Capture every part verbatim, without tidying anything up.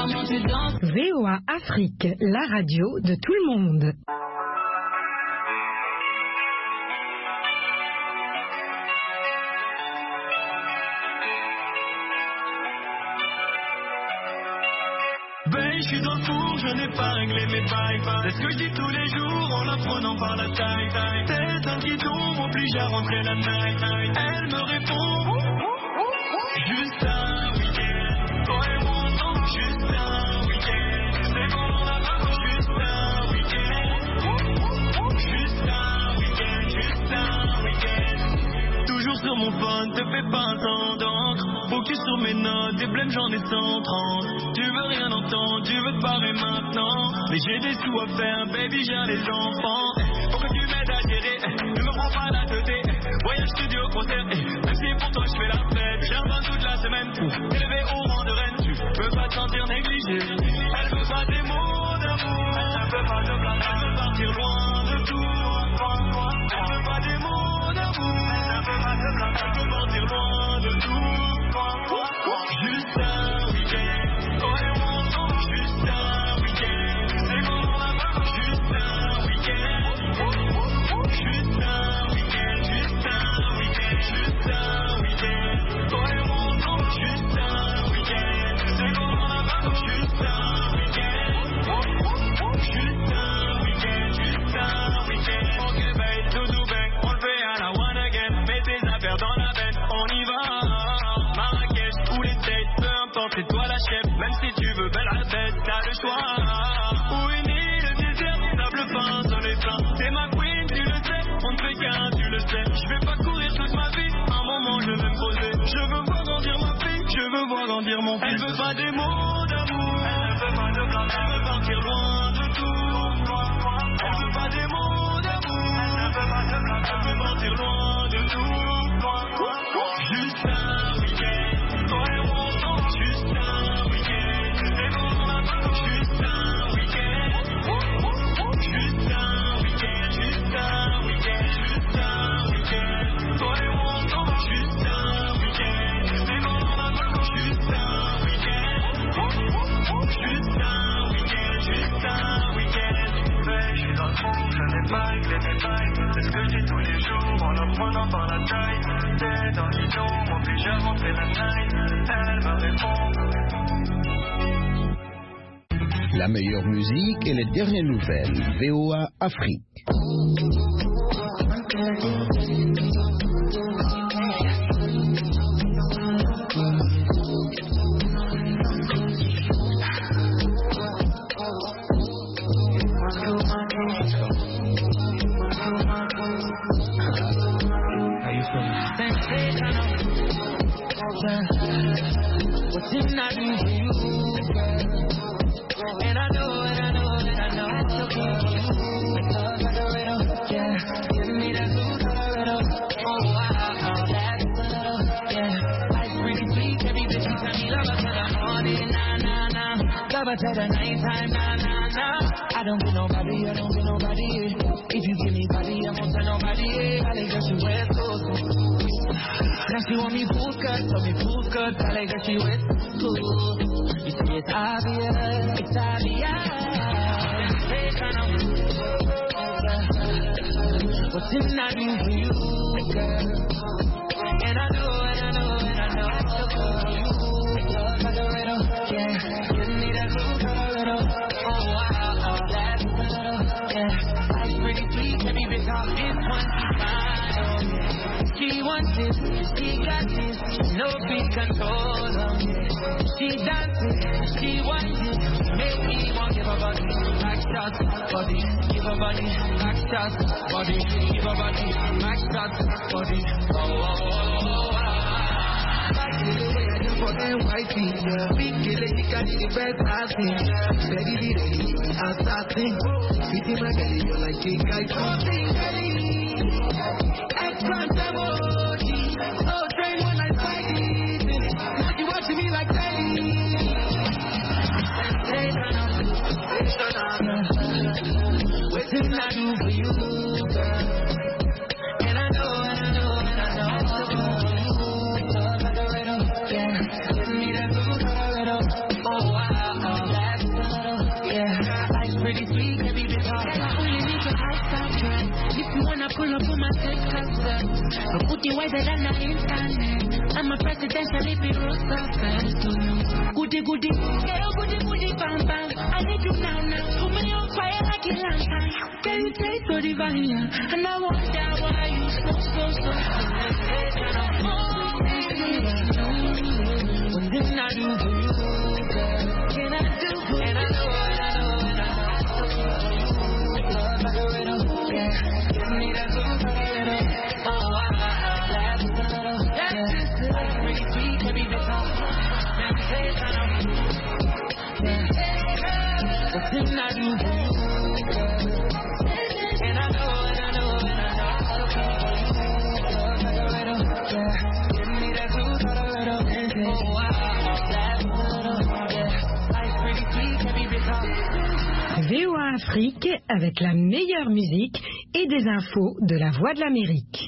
comment tu danses. V O A Afrique, la radio de tout le monde. Ben, je suis dans le four, je n'ai pas réglé mes bails. C'est ce que je dis tous les jours en la prenant par la taille. Tête un qui tombe, oblige à rentrer la night. Elle me répond, juste un week-end. Toi et mon nom, juste un week-end. C'est bon, on a pas juste un week-end. Juste un week-end, juste un week-end. Toujours sur mon phone, te fais pas un temps d'encre. Focus sur mes notes, des blèmes j'en ai cent trente. Tu veux rien entendre, tu veux te parler maintenant. Mais j'ai des sous à faire, baby j'ai les enfants. Faut que tu m'aides à gérer, ne me prends pas la tête. Voyage studio, concert, même si pour toi je fais la fête. J'avance toute la semaine pour t'élever au rang de reine. Tu peux pas te sentir négligé. Elle veut pas des mots d'amour, elle veut pas de blabla. Elle veut partir loin de tout. Elle veut pas des mots d'amour, elle veut pas de blabla. Elle veut partir loin de tout. Juste un week-end, toi et mon nom, juste un week-end. C'est bon, on a marre, juste un week-end. Juste un week-end, juste un week-end, juste un week-end. Toi et mon nom, juste un week-end. C'est bon, on a marre, juste un week-end. Juste un week-end, juste un week-end. Ok, babe, tout tout bang, on le fait à la one again. Mets tes affaires dans la bête, on y va. C'est toi la chef, même si tu veux belle à tête, t'as le choix. Où est né le désert, sable fin sur les flancs. T'es ma queen, tu le sais, on ne fait qu'un, tu le sais. Je vais pas courir toute ma vie, un moment je vais me poser. Je veux voir grandir ma fille, je veux voir grandir mon fils. Elle veut pas des mots d'amour, elle ne veut pas de blanc, elle veut partir loin de tout. Elle veut pas des mots d'amour, elle ne veut pas de blanc, elle veut partir loin de tout. Juste un week-end, toi et moi. Juste un week-end, c'est bon, on a pas juste un week-end. Juste un week-end, juste un week-end, juste un week-end. Toi et moi ensemble, juste un week-end. C'est bon, on a pas juste un week-end. Juste un week-end, juste un week-end. Mais je suis dans le fond, je n'ai pas réglé mes bails. C'est ce que je dis tous les jours en la prenant par la taille. T'es dans le lit, m'oblige à rentrer la night. Elle me répond. La meilleure musique et les dernières nouvelles. V O A Afrique. What's in that you, and I know, and I know, and I know it's okay. Love like a riddle, yeah. Give me that blue Colorado. Oh wow, that's a little, yeah. Life's pretty sweet, every bitch you tell me love her till the morning, nah nah nah. Love her till the nighttime, nah nah nah. I don't get nobody, I don't get nobody. If you give me body, I won't tell nobody. I like that you wear clothes. Now she want me full cut, tell me full cut, I like that she wears clothes. You see it's obvious, it's obvious. Hey, kind of, what's in that you for you, girl? And I know, and I know, and I know it's so for you. Love like a riddle, yeah. Give me that blue Colorado. Oh wow, oh, that's a little, yeah. Life's pretty sweet, let me bitch off this one, she's fine, oh yeah. She wants it, she got this, no big control, oh yeah. She dances, she wants it, make me want give her body, back shots, body, give her body, back shots, body, give her body, back shots, body, oh oh oh oh oh. Back to the way I do for them white feet, yeah. Big killer, she got the best I've seen, ready, ready, assassin, beating my belly, you're like a guy, something ready. Extra emoji, oh train when I fight it. Now you watching me like Teddy. Waiting I do for you, girl. And I know, and I know, and I know it's so for you. Love like a riddle, yeah. Give me that blue Colorado. Oh wow. A booty wiser than the internet. I'm a presidential bureau success to you. Goody goody, girl, goody goody, bang bang. I need you now now. Put me on fire like a lantern. Can you taste so divine? And I wonder why you so so so. One thing I do for you, girl, can I do for you? And I know, and I know, and I know. Love like a riddle, yeah. Give me that good riddle. Oh, I, I, I, that's a little, yeah. Like pretty sweet, can be bitter. Now say it's not a yeah. One thing I do for you, girl. And I know, and I know, and I know. Love like a riddle, yeah. Give me that good riddle. Oh, I, V O A Afrique avec la meilleure musique et des infos de la Voix de l'Amérique.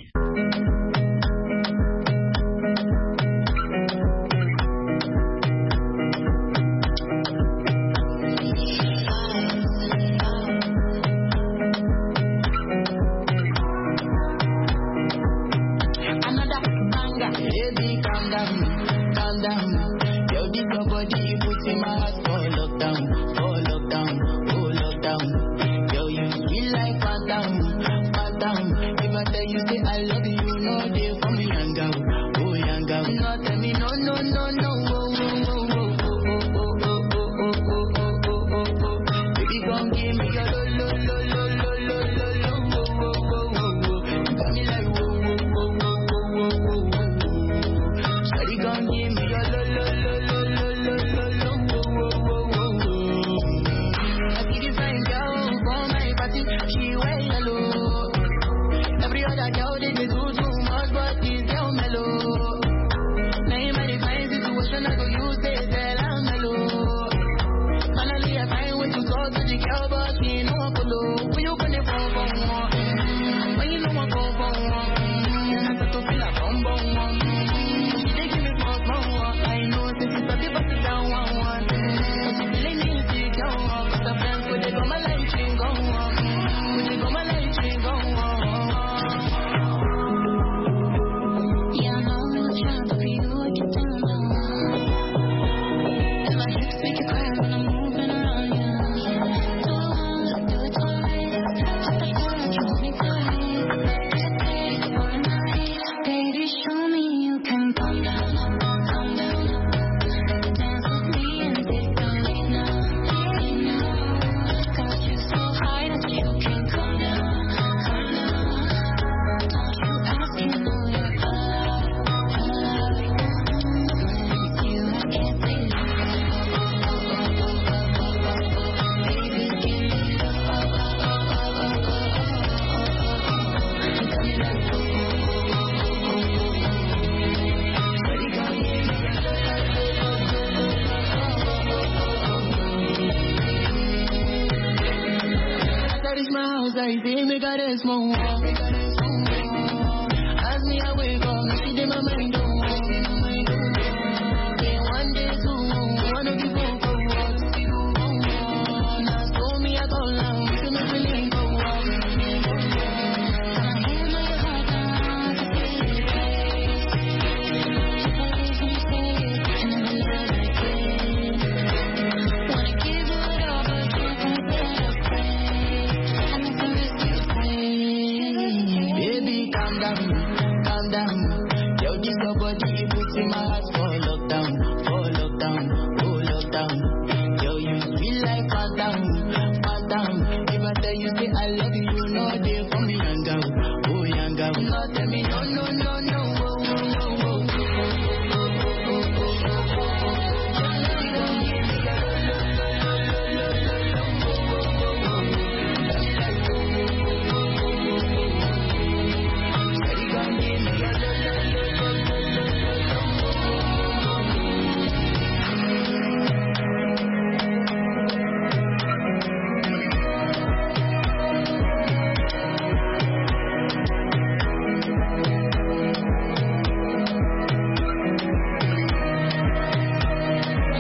Calm down, yo, this your body, put in my heart for lockdown, for lockdown.